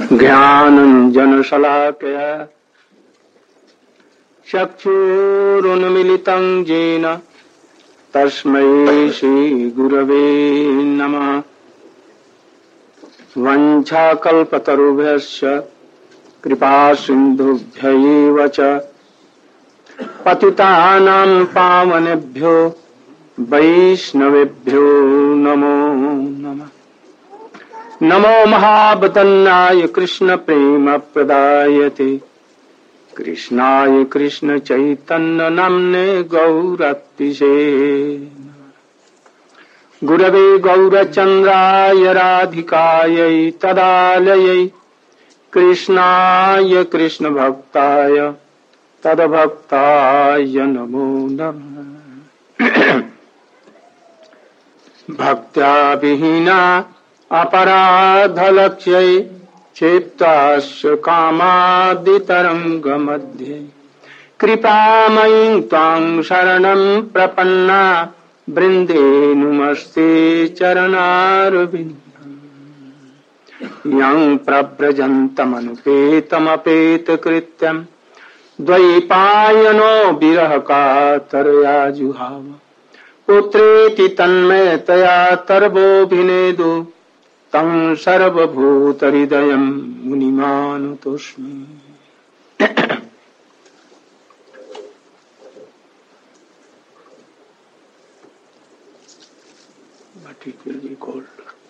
ज्ञानञ्जनशलाकया चक्षुरुन्मिलितं येन तस्मै श्रीगुरवे नमः। वञ्चाकल्पतरुभ्यश्च कृपासिन्धुभ्यैव च पतितानां पावनेभ्यो वैष्णवेभ्यो नमो नमः। नमो महावदन्नाय कृष्ण प्रेम प्रदायते कृष्णाय कृष्ण चैतन्य नाम्ने गौरतिशे गुरवे गौरचन्द्राय राधिकायै तदालयै कृष्णाय कृष्ण भक्ताय तद्भक्ताय नमो नमः। भक्त्या विहीना अपराधलक्ष्यै क्षेप्तास्य कामादितरङ्गमध्ये कृपामयीं त्वां शरणं प्रपन्ना वृन्दे नुमस्ते चरणारविन्दम्। यं प्रव्रजन्तमनुपेतमपेतकृत्यं द्वैपायनो विरहकातरया जुहाव पुत्रेति तन्मयतया तर्वोऽभिनेदु तं सर्वभूतहृदयं मुनिमानुतोऽस्मि। But it will be cold.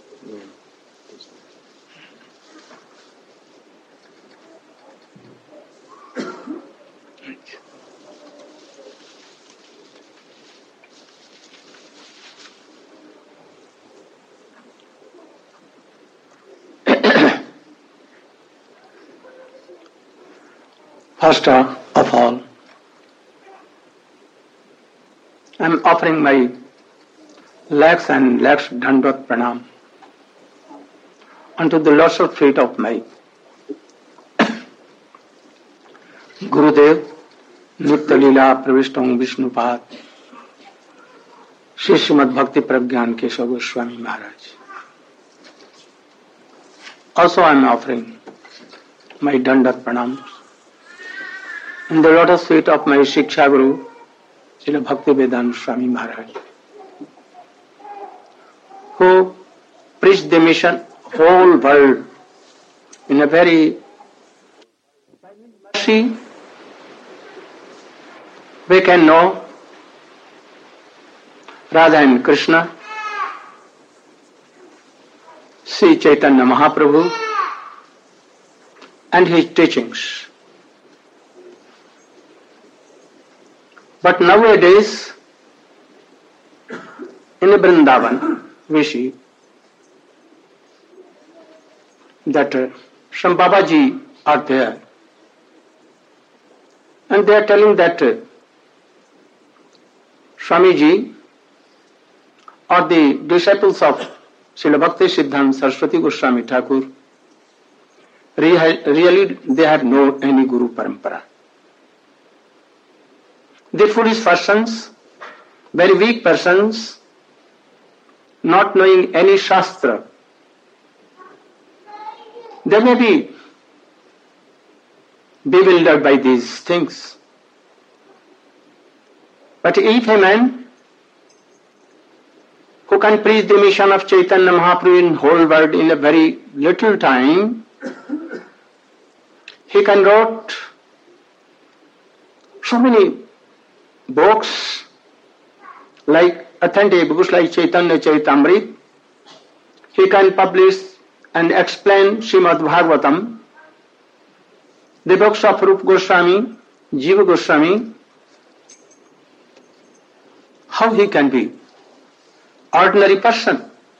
First of all, I am offering my lakhs and lakhs Dandvat Pranam unto the lotus feet of my Gurudev, Nitya Leela Pravishtam Vishnupad, Shri Srimad Bhakti Pragyan Keshav Goswami Maharaj. Also I am offering my Dandat Pranams in the lotus feet of my Shiksha Guru, Srila Bhaktivedanta Swami Maharaj, who preached the mission whole world in a very mercy. We can know Radha and Krishna, Sri Chaitanya Mahaprabhu and his teachings. But nowadays, in Vrindavan, we see that some Babaji are there, and they are telling that Swamiji or the disciples of Srila Bhakti Siddhanta Saraswati Goswami Thakur, really they have no any Guru Parampara. The foolish persons, very weak persons, not knowing any Shastra, they may be bewildered by these things. But if a man who can preach the mission of Chaitanya Mahaprabhu in whole world in a very little time, he can write so many books, like authentic books like Chaitanya Charitamrita. He can publish and explain Srimad Bhagavatam, the books of Rupa Goswami, Jiva Goswami. How he can be ordinary person?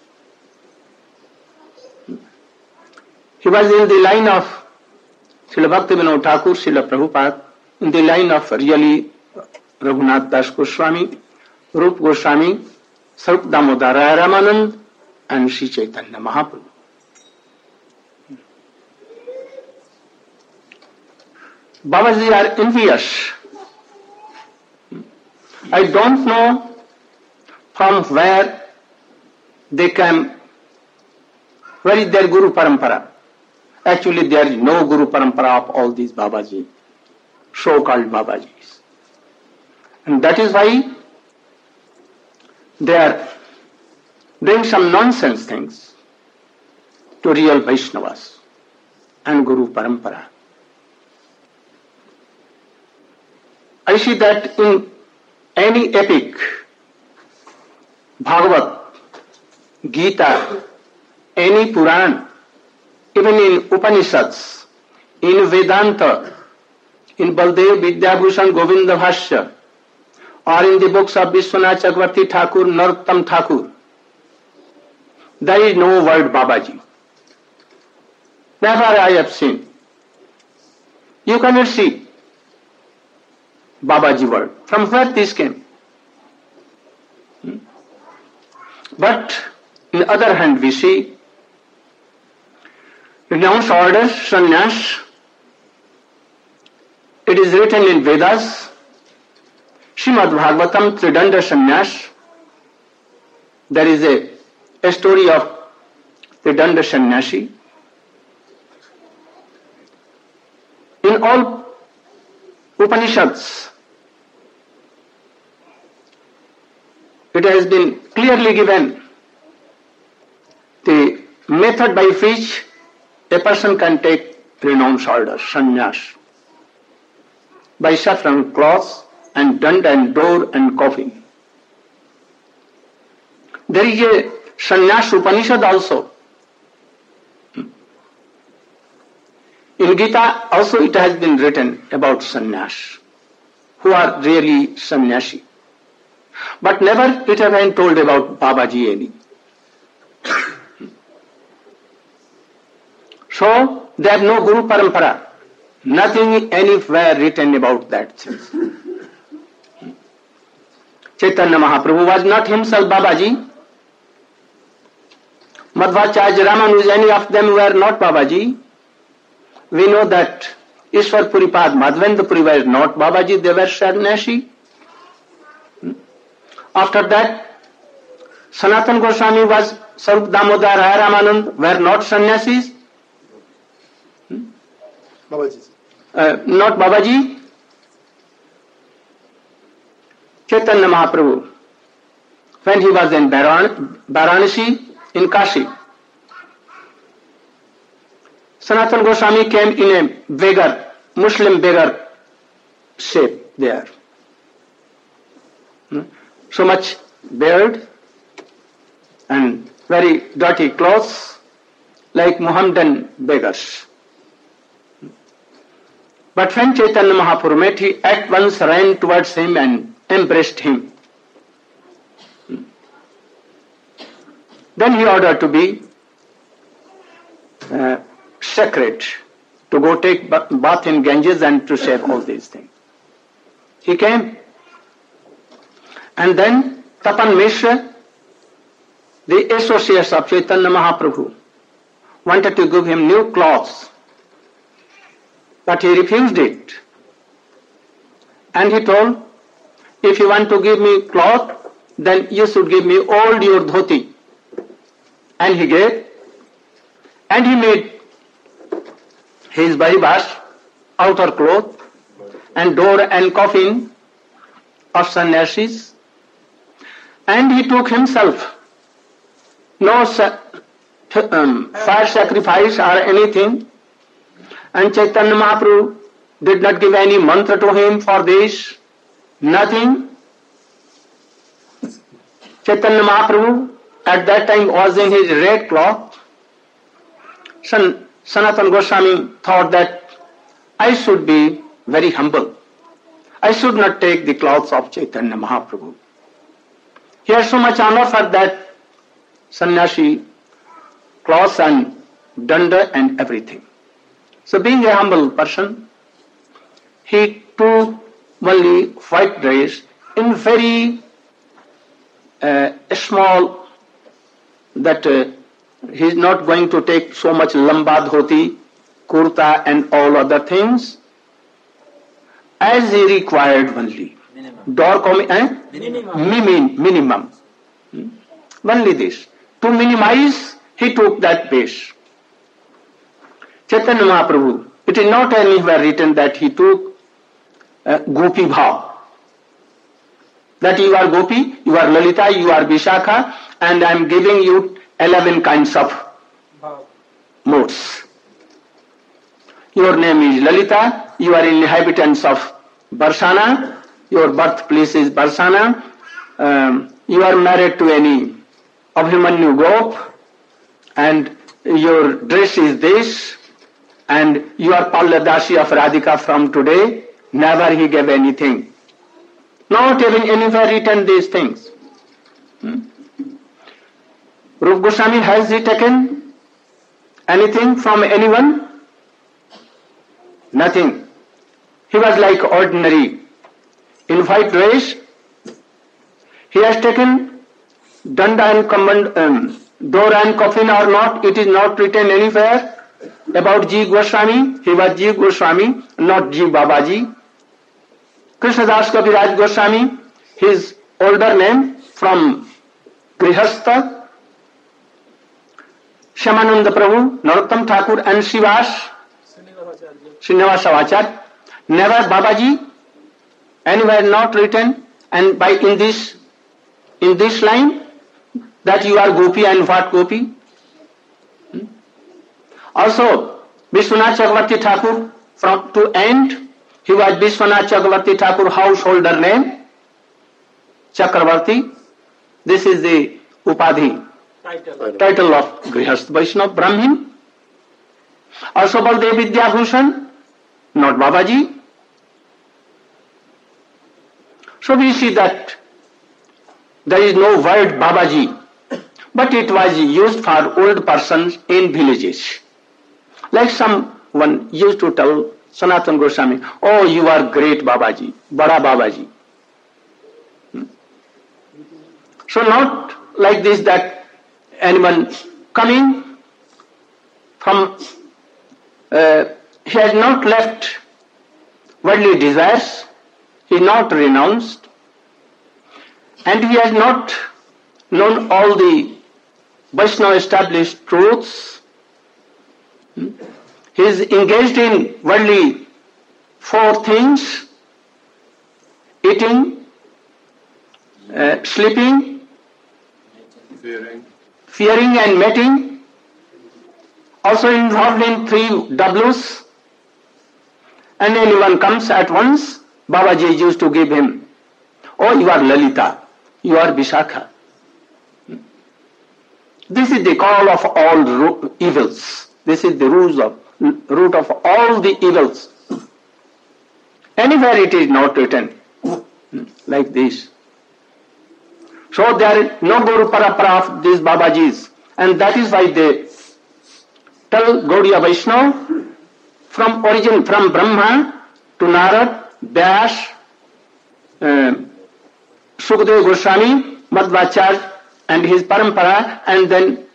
He was in the line of Srila Bhaktivinoda Thakur, Srila Prabhupada, in the line of really Raghunath Das Goswami, Rupa Goswami, Sarup Damodara Ramanand, and Sri Chaitanya Mahaprabhu. Babaji are envious. I don't know from where they came, where is their Guru Parampara. Actually, there is no Guru Parampara of all these Babaji, so-called Babajis. And that is why they are doing some nonsense things to real Vaishnavas and Guru Parampara. I see that in any epic, Bhagavat, Gita, any Puran, even in Upanishads, in Vedanta, in Baldev Vidyabhushan Govinda Bhashya, or in the books of Vishwanath Chakravarti Thakur, Narottam Thakur, there is no word Babaji. Never I have seen. You cannot see Babaji word. From where this came? But on the other hand, we see renounced orders, sannyas. It is written in Vedas, Srimad Bhagavatam, Tridanda Sannyas. There is a story of Tridanda Sannyasi. In all Upanishads, it has been clearly given the method by which a person can take renounced orders, sannyas, by saffron cloths and danda and door and coffin. There is a sannyas Upanishad also. In Gita also it has been written about sannyas, who are really sannyasi. But never it has been told about Babaji any. So they have no Guru Parampara. Nothing anywhere written about that things. Chaitanya Mahaprabhu was not himself Babaji. Madhvacharya, Ramanuja, any of them were not Babaji. We know that Ishwar Puripad, Madhavendra Puri were not Babaji, they were sannyasi. After that, Sanatana Goswami was Sarup Damodar, Raya Ramanand were not sannyasis. Babaji. Not Babaji. Chaitanya Mahaprabhu, when he was in Varanasi, in Kashi, Sanatana Goswami came in a beggar, Muslim beggar shape there. So much beard and very dirty clothes, like Muhammadan beggars. But when Chaitanya Mahaprabhu met, he at once ran towards him and embraced him. Then he ordered to be sacred, to go take bath in Ganges and to share all these things. He came. And then Tapan Mishra, the associates of Chaitanya Mahaprabhu, wanted to give him new clothes, but he refused it. And he told, if you want to give me cloth, then you should give me all your dhoti. And he gave, and he made his Baribash, outer cloth, and door and coffin of sannyasis. And he took himself no fire sacrifice or anything. And Chaitanya Mahaprabhu did not give any mantra to him for this, nothing. Chaitanya Mahaprabhu at that time was in his red cloth. Sanatana Goswami thought that I should be very humble. I should not take the clothes of Chaitanya Mahaprabhu. He has so much honor for that sannyasi cloths and danda and everything. So being a humble person, he took only white dress in very small, that he is not going to take so much lamba dhoti, kurta and all other things, as he required only. Minimum. Only this. To minimize, he took that base. Chaitanya Mahaprabhu, it is not anywhere written that he took Gopi Bhav. That you are Gopi, you are Lalita, you are Vishakha, and I am giving you 11 kinds of modes. Your name is Lalita, you are inhabitants of Barsana, your birthplace is Barsana, you are married to any Abhimanyu Gop, and your dress is this, and you are Palladasi of Radhika from today. Never he gave anything. Not even anywhere written these things. Rupa Goswami, has he taken anything from anyone? Nothing. He was like ordinary. In white dress, he has taken danda and door and coffin or not, it is not written anywhere about Ji Goswami. He was Ji Goswami, not Ji Babaji. Krishnadas Kaviraj Goswami, his older name from Grihastha, Shyamananda Prabhu, Narottam Thakur and Srivas, Srinivasa Acharya, never Babaji, anywhere not written, and by in this line that you are Gopi and what Gopi. Also, Vishwanath Chakravarti Thakur, from to end, he was Vishwanath Chakravarti Thakur, householder name, Chakravarti. This is the Upadhi, title of Grihastha Vaishnava Brahmin. Also Baldev Vidyabhushan, not Babaji. So we see that there is no word Babaji, but it was used for old persons in villages. Like someone used to tell Sanatana Goswami, oh, you are great Babaji, Bada Babaji. So not like this that anyone coming from, he has not left worldly desires, he is not renounced, and he has not known all the Vaishnava established truths. He is engaged in worldly four things: eating, sleeping, fearing and mating. Also involved in 3 W's. And anyone comes at once, Babaji used to give him, oh, you are Lalita, you are Vishakha. This is the call of all evils. This is the root of all the evils. Anywhere it is not written like this. So there is no Guru Parapara of these Babajis, and that is why they tell Gaudiya Vaishnava from origin, from Brahma to Narad, Vyas, Sukadeva Goswami, Madhvacharya and his Parampara, and then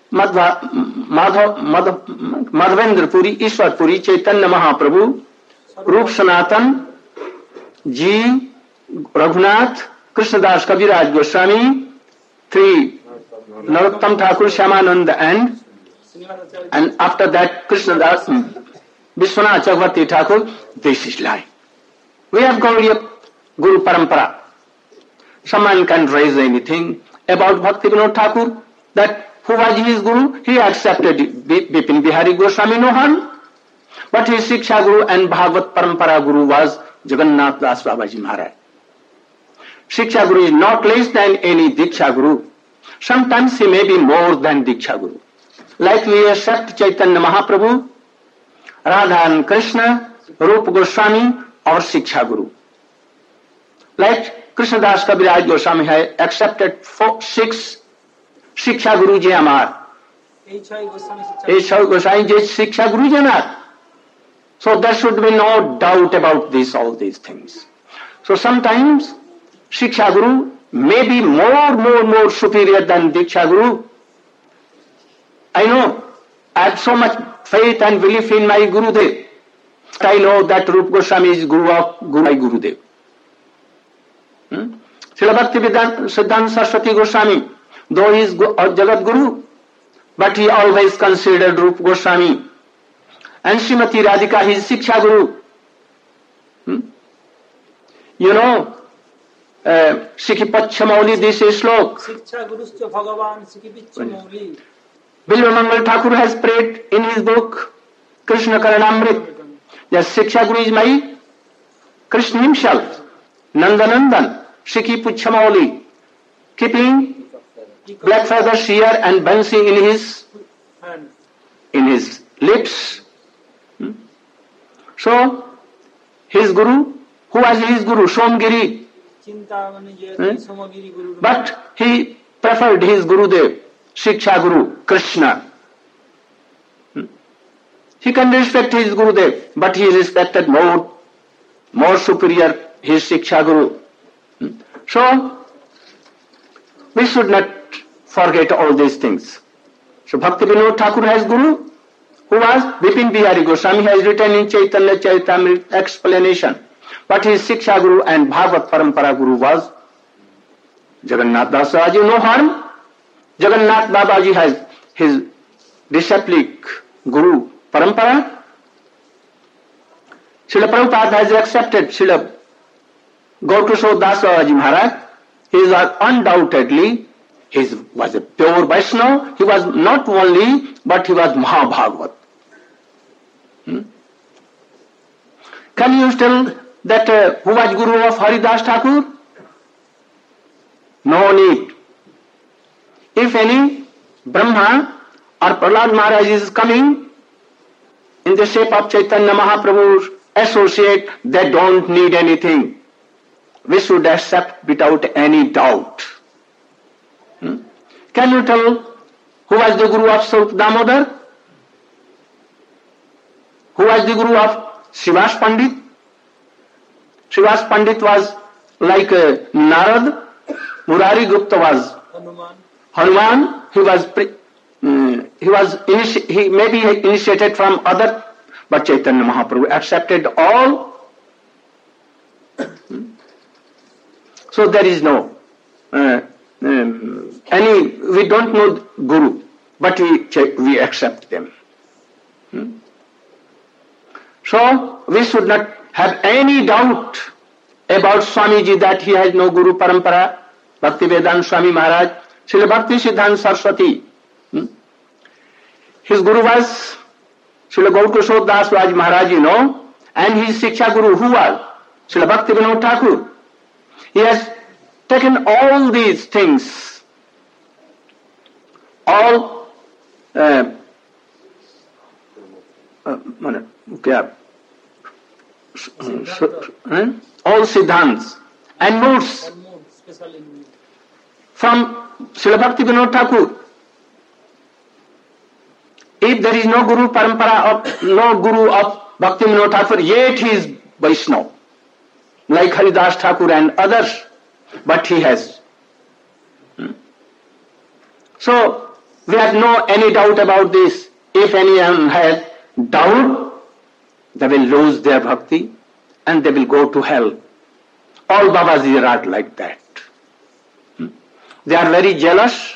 Madhavendra Puri, Ishwar Puri, Chaitanya Mahaprabhu, Rup Sanatan, Ji, Raghunath, Krishnadas Kaviraj Goswami, 3 Narottam Thakur, Shyamananda and after that Krishnadas, Vishwanath Chakravarti Thakur. This is life. We have Gaudiya Guru Parampara. Someone can raise anything about Bhakti Vinod Thakur, that who was his Guru? He accepted Bipin Bihari Goswami, no harm. But his Shiksha Guru and Bhagavat Parampara Guru was Jagannath Das Babaji Maharaj. Shiksha Guru is not less than any Diksha Guru. Sometimes he may be more than Diksha Guru. Like we accept Chaitanya Mahaprabhu, Radha and Krishna, Rupa Goswami, our Shiksha Guru. Like Krishnadas Kaviraj Goswami has accepted 6 Shiksha Guru Ji Amar. Goswami Ji Shiksha Guru Ji Amar. So there should be no doubt about all these things. So sometimes Shiksha Guru may be more superior than Diksha Guru. I know, I have so much faith and belief in my Gurudev. I know that Rupa Goswami is Guru of my Gurudev. Srila Bhakti Siddhanta Saraswati Goswami, though he is Jagat Guru, but he always considered Rupa Goswami And Srimati Radhika, his Shiksha Guru. You know, Sikhipacha Mauli, this is slok. Shiksha Guruscha Bhagavan Sikhipacha Mauli. Bilva Mangal Thakur has prayed in his book, Krishna Karanamrit. Yes, Shiksha Guru is my Krishna himself, Nandanandan, Sikhi Puchamauli, keeping black feathers here and bansi in his lips. So, his Guru, who was his Guru? Somgiri. But he preferred his Gurudev, Shiksha Guru, Krishna. He can respect his Gurudev, but he respected more superior his Shiksha Guru. So, we should not forget all these things. So, Bhakti Vinod Thakur has Guru, who was Bipin Bihari Goswami, has written in Chaitanya Charitamrita explanation. But his Shiksha Guru and Bhagavad Parampara Guru was Jagannath Das Babaji. No harm. Jagannath Babaji has his disciplic Guru Parampara. Srila Prabhupada has accepted Srila Gaurkishore Das Babaji Maharaj. He was undoubtedly, he was a pure Vaishnava. He was not only, but he was Mahabhagavat. Can you tell that who was Guru of Haridas Thakur? No need. If any Brahma or Prahlad Maharaj is coming in the shape of Chaitanya Mahaprabhu's associate, they don't need anything. We should accept without any doubt. Can you tell who was the Guru of Swarup Damodar? Who was the Guru of Srivas Pandit? Srivas Pandit was like Narad. Murari Gupta was Hanuman. He may be initiated from other, but Chaitanya Mahaprabhu accepted all. So there is no we don't know Guru, but we accept them. So we should not have any doubt about Swamiji that he has no Guru Parampara. Bhaktivedanta Swami Maharaj, Srila Bhakti Siddhanta Saraswati. His Guru was Srila Gaurkishore Das Babaji Maharaj, you know, and his Shiksha Guru who was Srila Bhakti Vinod Thakur. He has taken all these things, all Siddhants and moods from Srila Bhakti Vinod Thakur. If there is no Guru Parampara, no Guru of Bhakti Vinod Thakur, yet he is Vaishnava, like Haridas Thakur and others, but he has. So, we have no any doubt about this. If anyone has doubt, they will lose their bhakti and they will go to hell. All Babajis are like that. They are very jealous,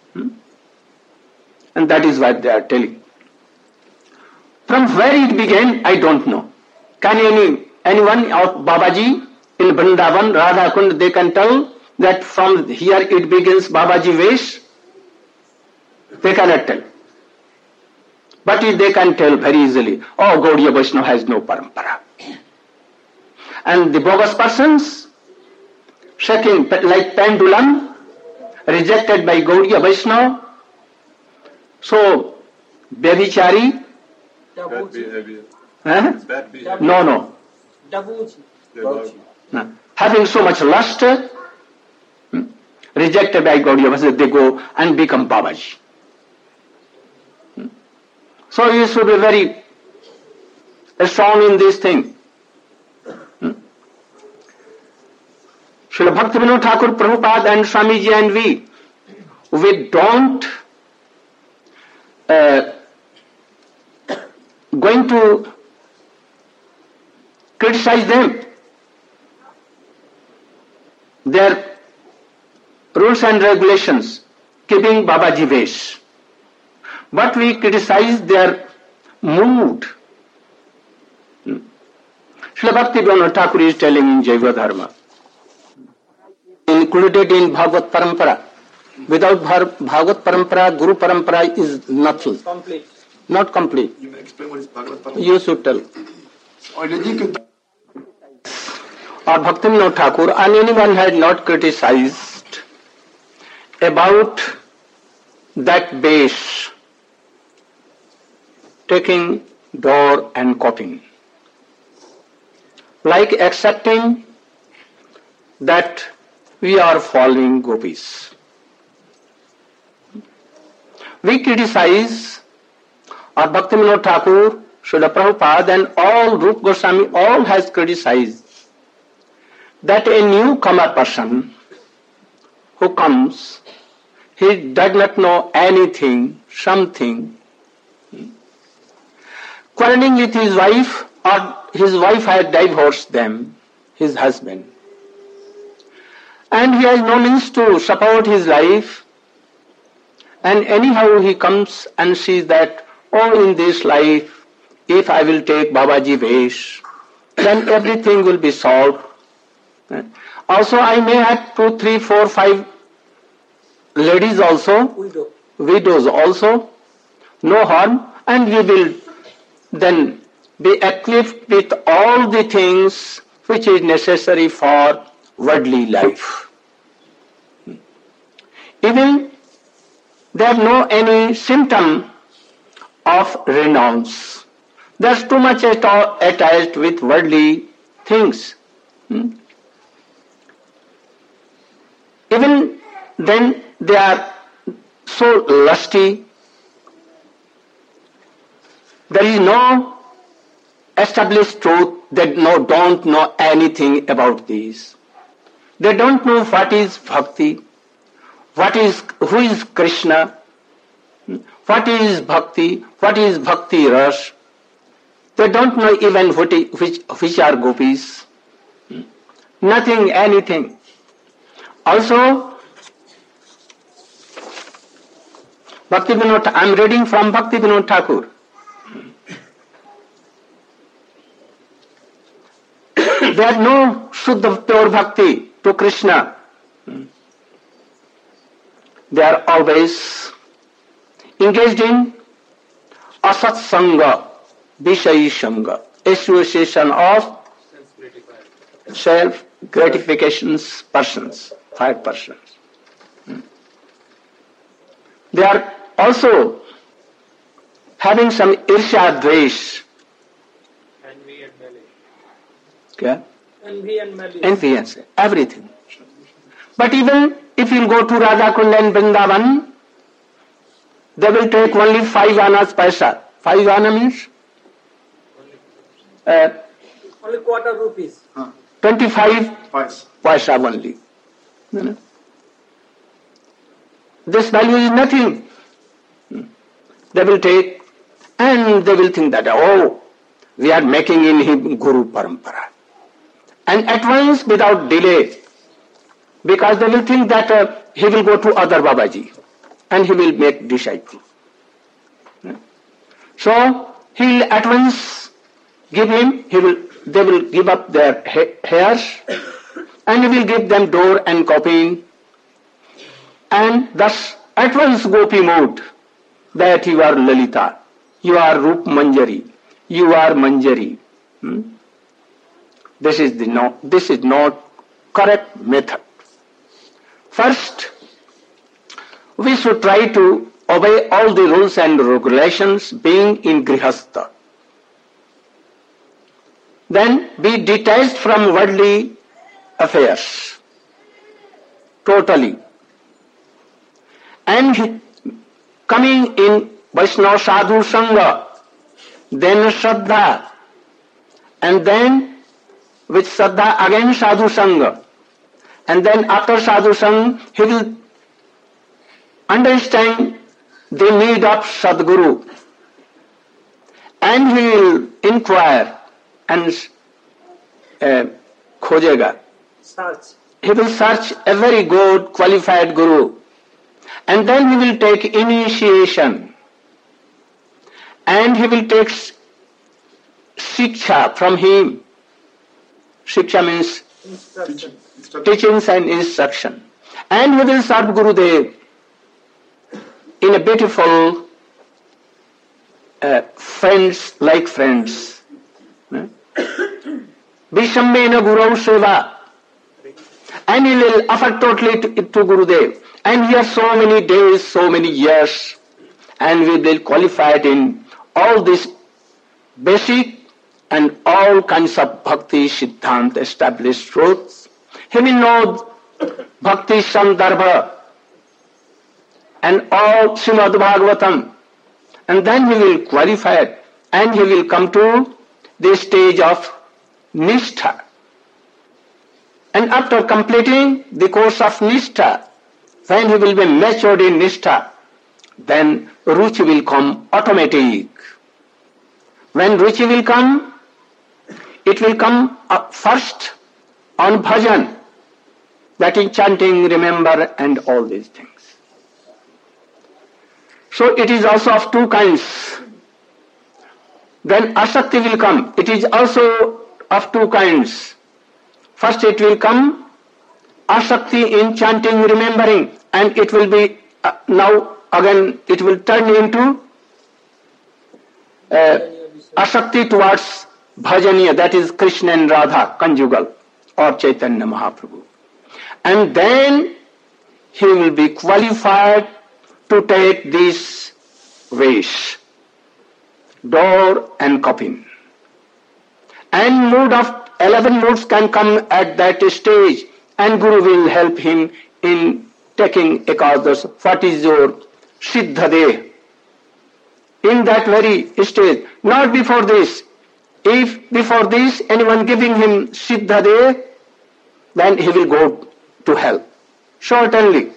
and that is what they are telling. From where it began, I don't know. Can anyone of Babaji in Vrindavan, Radha Kund, they can tell that from here it begins Babaji Vesh? They cannot tell. But they can tell very easily, oh, Gaudiya Vaishnava has no parampara. And the bogus persons, shaking like pendulum, rejected by Gaudiya Vaishnava. So, Vyabhichari. Bad behavior. Bad behavior. No. Having so much lust, rejected by Gaudiya Vaishnava, they go and become Babaji. So you should be very strong in this thing. Srila Bhakti Vinod Thakur, Prabhupada and Swamiji and we don't going to criticize them. Their rules and regulations, keeping Babaji Vesh. But we criticize their mood, Srila Bhaktivinoda Thakur is telling in Jaiva Dharma, included in Bhagavad Parampara. Without Bhagavad Parampara, Guru Parampara is nothing. Complete. Not complete. You may explain what is Bhagavad Parampara? You should tell. Or Bhaktivinoda Thakur, and anyone had not criticized about that base, taking door and copying. Like accepting that we are following gopis. We criticize, or Bhaktivinoda Thakur, Srila Prabhupada and all Rupa Goswami all has criticized that a newcomer person who comes, he does not know anything, something. Quarreling with his wife, or his wife had divorced them, his husband. And he has no means to support his life. And anyhow he comes and sees that, oh, in this life, if I will take Babaji Vesh, then everything will be solved. Also I may have 2, 3, 4, 5 ladies also, widows also, no harm, and we will then be equipped with all the things which is necessary for worldly life. Even they have no any symptom of renounce. There's too much attached with worldly things. Even then they are so lusty. There is no established truth. They don't know anything about these. They don't know what is bhakti, who is Krishna, what is bhakti ras. They don't know even which are gopis. Nothing, anything. Also, Bhaktivinoda, I am reading from Bhaktivinoda Thakur. They have no Shuddha pure bhakti to Krishna. They are always engaged in asatsanga, vishayi sanga, association of self-gratifications persons, 5 persons. They are also having some irsha dvesh. Envy and malice. Okay? Envy and malice. Envy and everything. But even if you go to Radha Kund and Vrindavan, they will take only 5 annas paisa. 5 anna means? Only quarter rupees. 25 paisa only. This value is nothing. They will take and they will think that, oh, we are making in him Guru Parampara. And at once, without delay, because they will think that he will go to other Babaji and he will make disciple. So he will at once give him, they will give up their hairs and he will give them door and copying, and thus at once gopi mood that you are Lalita, you are Rup Manjari, you are Manjari. This is not correct method. First, we should try to obey all the rules and regulations being in Grihastha. Then be detached from worldly affairs totally. And coming in Vaishnava Sadhu Sangha, then Shraddha, and then with Shraddha again Sadhu Sangha, and then after Sadhu Sangha he will understand the need of Sadguru, and he will inquire and khojega. He will search a very good qualified Guru, and then he will take initiation, and he will take shiksha from him. Shiksha means Instruction. teachings and instruction. And he will serve Gurudev in a beautiful friends like friends. Vishammena Guru Seva. And he will offer totally to Gurudev. And here so many days, so many years, and we will qualify it in all these basic and all kinds of bhakti siddhant established truths. He will know bhakti sandarbha and all Srimad Bhagavatam, and then he will qualify it, and he will come to the stage of Nishtha. And after completing the course of Nishtha, when he will be matured in Nishtha, then Ruchi will come automatic. When Ruchi will come, it will come first on bhajan, that is chanting, remember, and all these things. So it is also of two kinds. Then asakti will come. It is also of two kinds. First it will come asakti in chanting, remembering, and it will be now again it will turn into asakti towards bhajaniya, that is Krishna and Radha, conjugal, or Chaitanya Mahaprabhu. And then he will be qualified to take this Vesh, door and coffin. And mood of 11 moods can come at that stage, and Guru will help him in taking Ekadash. What is your Siddha Deh? In that very stage, not before this. If before this anyone giving him Siddha Deh, then he will go to hell. Certainly.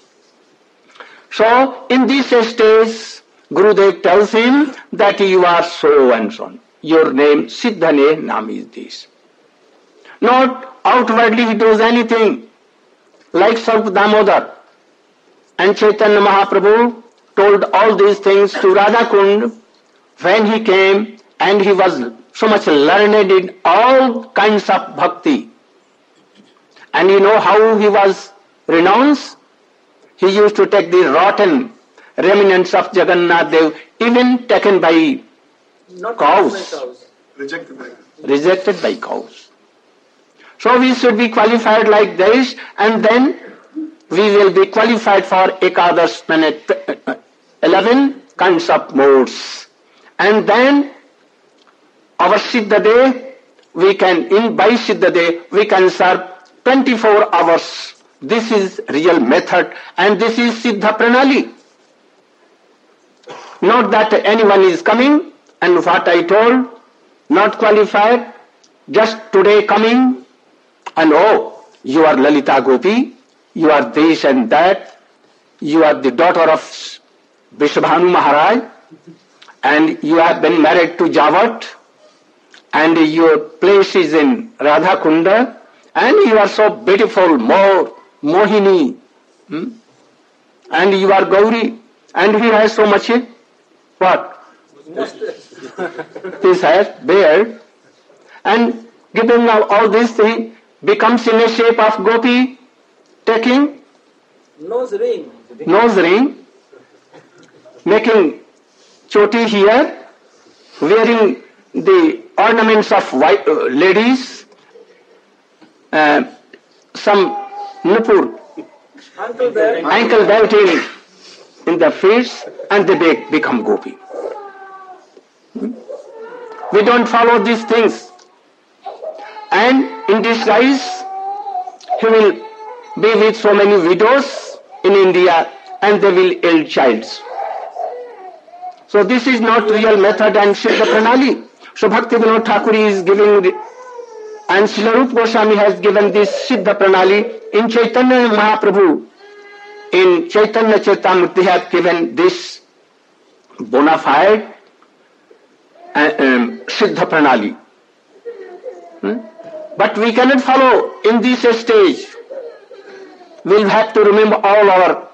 So, in this stage, Gurudev tells him that you are so and so on. Your name, Siddhane Naam is this. Not outwardly he does anything. Like Sarv Damodar and Chaitanya Mahaprabhu told all these things to Radha Kund when he came, and he was so much learned in all kinds of bhakti. And you know how he was renounced? He used to take the rotten remnants of Jagannath Dev, even taken by Not cows. by cows. Rejected by cows. So we should be qualified like this, and then we will be qualified for Ekadash, 11 kinds of modes. And then our Siddha Deh, we can, by Siddha Deh, we can serve 24 hours. This is real method, and this is Siddha Pranali. Not that anyone is coming, and what I told, not qualified, just today coming, and oh, you are Lalita Gopi, you are this and that, you are the daughter of Vrishabhanu Maharaj, and you have been married to Javat, and your place is in Radha Kunda, and you are so beautiful, more Mohini, and you are Gauri, and he has so much, what? This has beard, and giving all these things, becomes in a shape of gopi, taking Nose ring. nose ring, making choti here, wearing the ornaments of white ladies, some nupur, ankle belt in the face, and they become gopi. We don't follow these things. And in disguise, he will be with so many widows in India, and they will ill childs. So this is not real method and Siddha Pranali. So Bhakti Vinod Thakur is giving, and Srila Rupa Goswami has given this Siddha Pranali in Chaitanya Mahaprabhu. In Chaitanya Charitamrita they have given this bona fide Siddha Pranali. But we cannot follow in this stage. We'll have to remember all our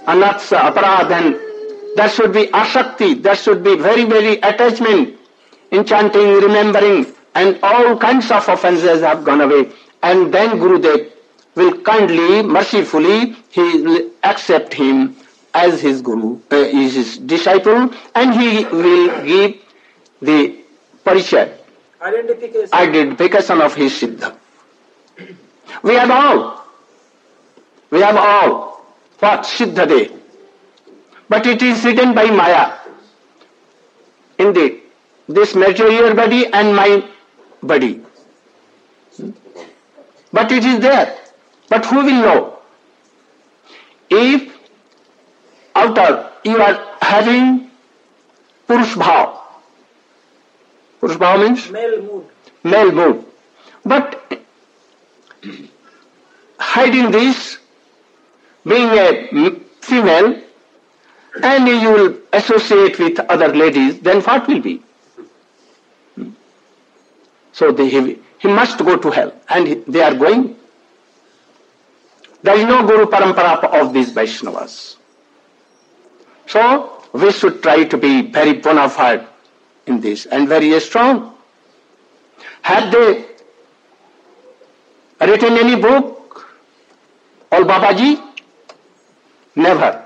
anatsa, aparadha, and there should be asakti, there should be very, very attachment enchanting, remembering, and all kinds of offenses have gone away. And then Gurudev will kindly, mercifully, he will accept him as his guru, is his disciple, and he will give the parichay, identification of his siddha. We have all what siddha de, but it is hidden by maya in this material body and my body. But it is there. But who will know? If outer you are having purush bhav. Purush bhav means? Male mood. But hiding this, being a female, and you will associate with other ladies, then what will be? So he must go to hell, and they are going. There is no Guru Parampara of these Vaishnavas. So we should try to be very bona fide in this and very strong. Have they written any book? All Babaji? Never.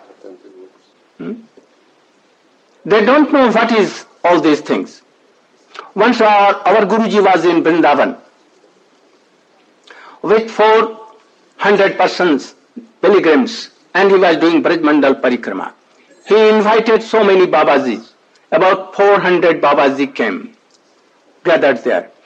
They don't know what is all these things. Once our Guruji was in Vrindavan with 400 persons, pilgrims, and he was doing Braj Mandal Parikrama. He invited so many Babajis. About 400 Babaji came, gathered there.